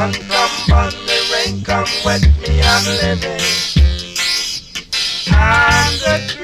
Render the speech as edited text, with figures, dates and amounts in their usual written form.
sun come on, the rain come wet me, I'm living. And the